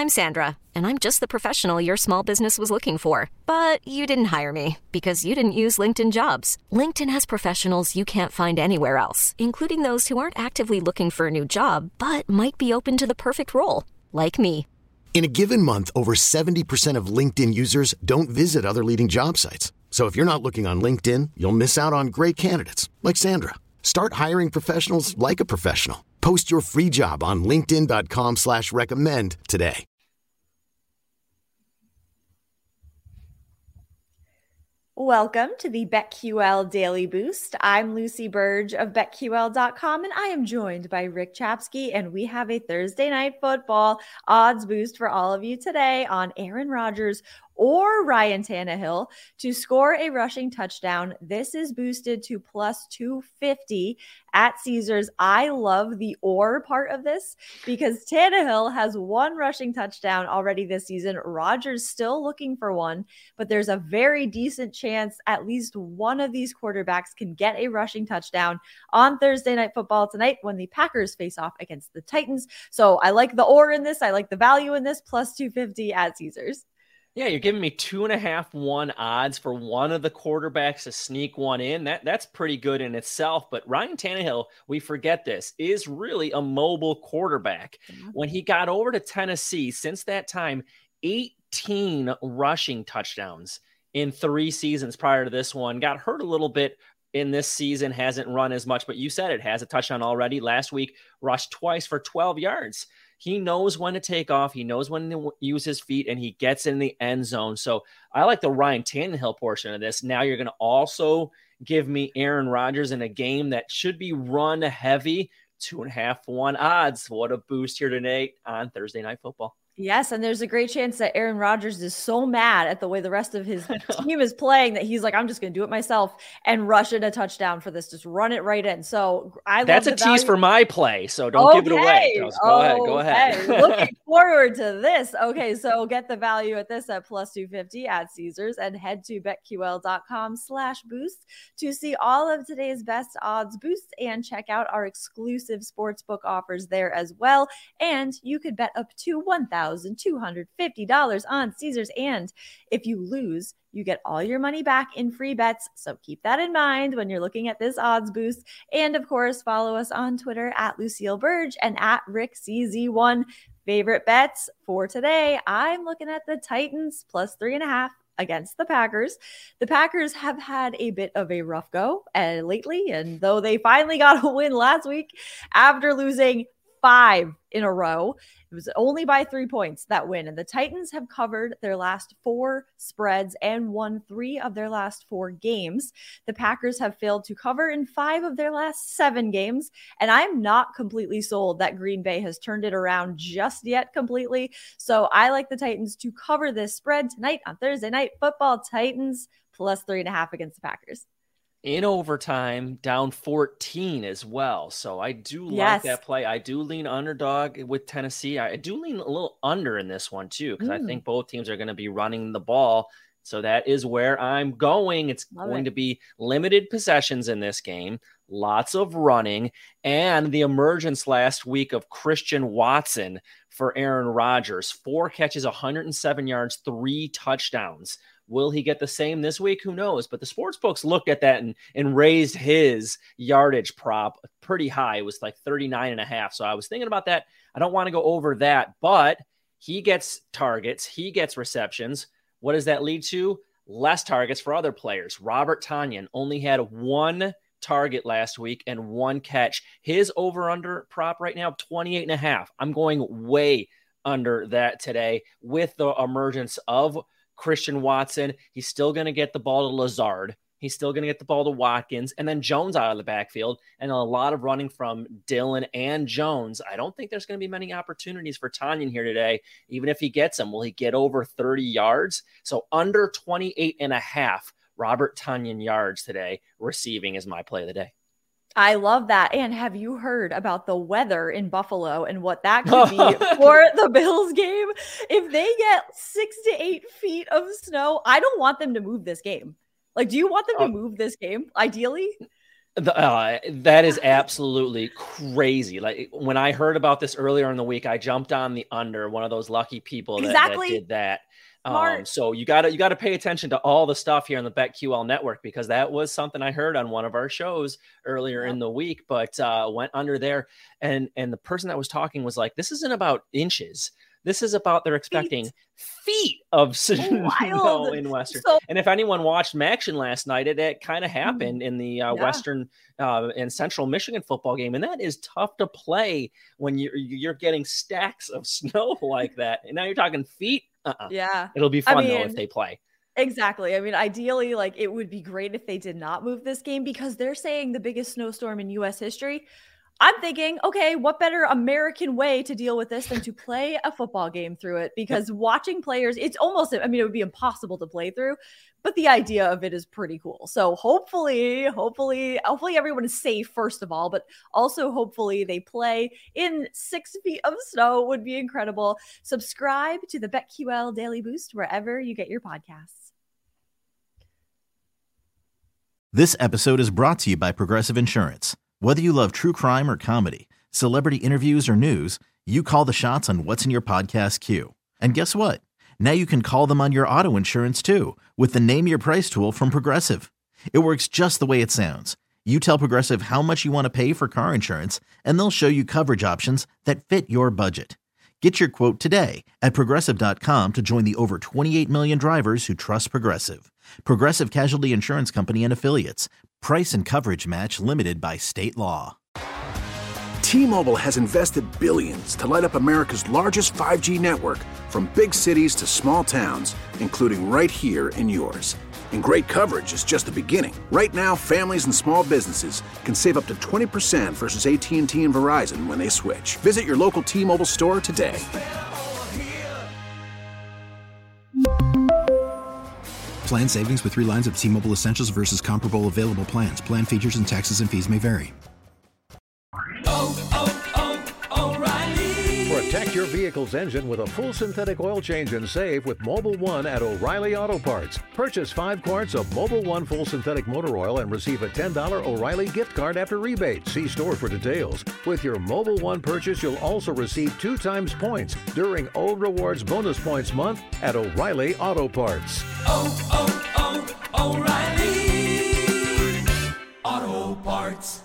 I'm Sandra, and I'm just the professional your small business was looking for. But you didn't hire me because you didn't use LinkedIn Jobs. LinkedIn has professionals you can't find anywhere else, including those who aren't actively looking for a new job, but might be open to the perfect role, like me. In a given month, over 70% of LinkedIn users don't visit other leading job sites. So if you're not looking on LinkedIn, you'll miss out on great candidates like Sandra. Start hiring professionals like a professional. Post your free job on linkedin.com/recommend today. Welcome to the BetQL Daily Boost. I'm Lucy Burge of BetQL.com, and I am joined by Rick Chapsky, and we have a Thursday Night Football odds boost for all of you today on Aaron Rodgers or Ryan Tannehill to score a rushing touchdown. This is boosted to plus 250 at Caesars. I love the or part of this because Tannehill has one rushing touchdown already this season. Rodgers still looking for one, but there's a very decent chance at least one of these quarterbacks can get a rushing touchdown on Thursday Night Football tonight when the Packers face off against the Titans. So I like the or in this. I like the value in this, plus 250 at Caesars. Yeah, you're giving me 2.5-1 odds for one of the quarterbacks to sneak one in. That's pretty good in itself. But Ryan Tannehill, we forget this, is really a mobile quarterback. Mm-hmm. When he got over to Tennessee, since that time, 18 rushing touchdowns in 3 seasons prior to this one. Got hurt a little bit in this season, hasn't run as much, but you said it, has a touchdown already. Last week, rushed twice for 12 yards. He knows when to take off. He knows when to use his feet, and he gets in the end zone. So I like the Ryan Tannehill portion of this. Now you're going to also give me Aaron Rodgers in a game that should be run heavy. 2.5-1 odds. What a boost here today on Thursday Night Football. Yes, and there's a great chance that Aaron Rodgers is so mad at the way the rest of his team is playing that he's like, I'm just going to do it myself and rush in a touchdown for this. Just run it right in. So that's a tease for my play, so don't give it away. Go ahead. Looking forward to this. Okay, so get the value at this at plus 250 at Caesars and head to betql.com/boost to see all of today's best odds boosts and check out our exclusive sportsbook offers there as well. And you could bet up to $1,250 on Caesars. And if you lose, you get all your money back in free bets. So keep that in mind when you're looking at this odds boost. And of course, follow us on Twitter at Lucille Burge and at RickCZ1. Favorite bets for today, I'm looking at the Titans plus 3.5 against the Packers. The Packers have had a bit of a rough go lately, and though they finally got a win last week after losing 5 in a row, it was only by 3 points that win. And the Titans have covered their last 4 spreads and won 3 of their last 4 games. The Packers have failed to cover in 5 of their last 7 games. And I'm not completely sold that Green Bay has turned it around just yet completely. So I like the Titans to cover this spread tonight on Thursday Night Football. Titans plus 3.5 against the Packers. In overtime, down 14 as well. So I do like that play. I do lean underdog with Tennessee. I do lean a little under in this one too, because I think both teams are going to be running the ball. So that is where I'm going. It's going to be limited possessions in this game, lots of running, and the emergence last week of Christian Watson for Aaron Rodgers. 4 catches, 107 yards, 3 touchdowns. Will he get the same this week? Who knows? But the sportsbooks looked at that and raised his yardage prop pretty high. It was like 39.5. So I was thinking about that. I don't want to go over that, but he gets targets. He gets receptions. What does that lead to? Less targets for other players. Robert Tonyan only had 1 target last week and 1 catch. His over-under prop right now, 28.5. I'm going way under that today with the emergence of Christian Watson. He's still going to get the ball to Lazard. He's still going to get the ball to Watkins, and then Jones out of the backfield, and a lot of running from Dillon and Jones. I don't think there's going to be many opportunities for Tonyan here today. Even if he gets them, will he get over 30 yards? So under 28.5 Robert Tonyan yards today receiving is my play of the day. I love that. And have you heard about the weather in Buffalo and what that could be for the Bills game? If they get 6 to 8 feet of snow, I don't want them to move this game. Like, do you want them to move this game, ideally? That is absolutely crazy. Like when I heard about this earlier in the week, I jumped on the under, one of those lucky people that did that. So you gotta pay attention to all the stuff here on the BetQL network, because that was something I heard on one of our shows earlier in the week, but went under there. And the person that was talking was like, this isn't about inches. This is about they're expecting feet of snow in Western. And if anyone watched Maction last night, it kind of happened in the Western and Central Michigan football game. And that is tough to play when you're getting stacks of snow like that. And now you're talking feet. Yeah. It'll be fun though if they play. Exactly. I mean, ideally, like it would be great if they did not move this game, because they're saying the biggest snowstorm in U.S. history. I'm thinking, okay, what better American way to deal with this than to play a football game through it? Because watching players, it's almost, I mean, it would be impossible to play through, but the idea of it is pretty cool. So hopefully everyone is safe, first of all, but also hopefully they play in 6 feet of snow. Would be incredible. Subscribe to the BetQL Daily Boost wherever you get your podcasts. This episode is brought to you by Progressive Insurance. Whether you love true crime or comedy, celebrity interviews or news, you call the shots on what's in your podcast queue. And guess what? Now you can call them on your auto insurance too, with the Name Your Price tool from Progressive. It works just the way it sounds. You tell Progressive how much you want to pay for car insurance, and they'll show you coverage options that fit your budget. Get your quote today at Progressive.com to join the over 28 million drivers who trust Progressive. Progressive Casualty Insurance Company and Affiliates. Price and coverage match limited by state law. T-Mobile has invested billions to light up America's largest 5G network, from big cities to small towns, including right here in yours. And great coverage is just the beginning. Right now, families and small businesses can save up to 20% versus AT&T and Verizon when they switch. Visit your local T-Mobile store today. Plan savings with 3 lines of T-Mobile Essentials versus comparable available plans. Plan features and taxes and fees may vary. O'Reilly. Protect your vehicle's engine with a full synthetic oil change and save with Mobil 1 at O'Reilly Auto Parts. Purchase 5 quarts of Mobil 1 full synthetic motor oil and receive a $10 O'Reilly gift card after rebate. See store for details. With your Mobil 1 purchase, you'll also receive 2 times points during O Rewards Bonus Points Month at O'Reilly Auto Parts. O'Reilly Auto Parts.